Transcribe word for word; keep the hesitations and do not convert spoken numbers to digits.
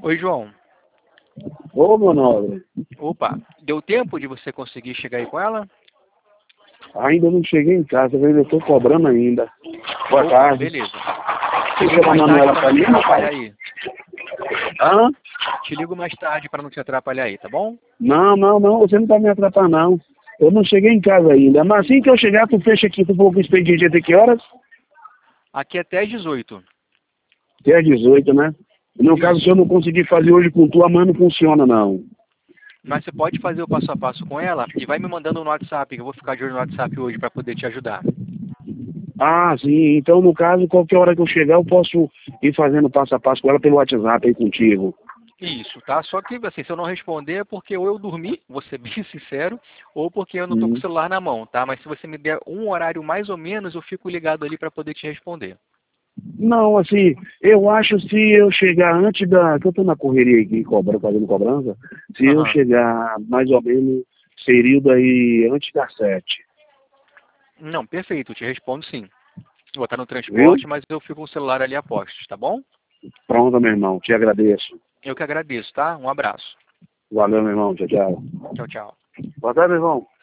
Oi, João. Ô, meu nobre. Opa, deu tempo de você conseguir chegar aí com ela? Ainda não cheguei em casa, eu ainda estou cobrando ainda. Boa Opa, tarde. beleza. Te Você ligo chama a mais tarde Manuela para pra não te mim, atrapalhar rapaz? aí. Hã? Te ligo mais tarde para não te atrapalhar aí, tá bom? Não, não, não, você não tá me atrapalhando, não. Eu não cheguei em casa ainda. Mas assim que eu chegar, tu fecha aqui, tu falou que o expediente é até que horas? Aqui é até às dezoito. Até às dezoito, né? No caso, se Isso. eu não conseguir fazer hoje com tu, amanhã não funciona, não. Mas você pode fazer o passo a passo com ela e vai me mandando no WhatsApp, que eu vou ficar de olho no WhatsApp hoje para poder te ajudar. Ah, sim. Então, no caso, qualquer hora que eu chegar, eu posso ir fazendo passo a passo com ela pelo WhatsApp aí contigo. Isso, tá? Só que, assim, se eu não responder é porque ou eu dormi, vou ser bem sincero, ou porque eu não tô com o Hum. celular na mão, tá? Mas se você me der um horário mais ou menos, eu fico ligado ali para poder te responder. Não, assim, eu acho se eu chegar antes da. Que eu tô na correria aqui, cobra, fazendo cobrança. Se eu Aham. chegar mais ou menos período aí antes das sete. Não, perfeito, eu te respondo sim. Vou estar no Viu? transporte, mas eu fico com o celular ali a postos, tá bom? Pronto, meu irmão. Te agradeço. Eu que agradeço, tá? Um abraço. Valeu, meu irmão. Tchau, tchau. Tchau, tchau. Boa tarde, meu irmão.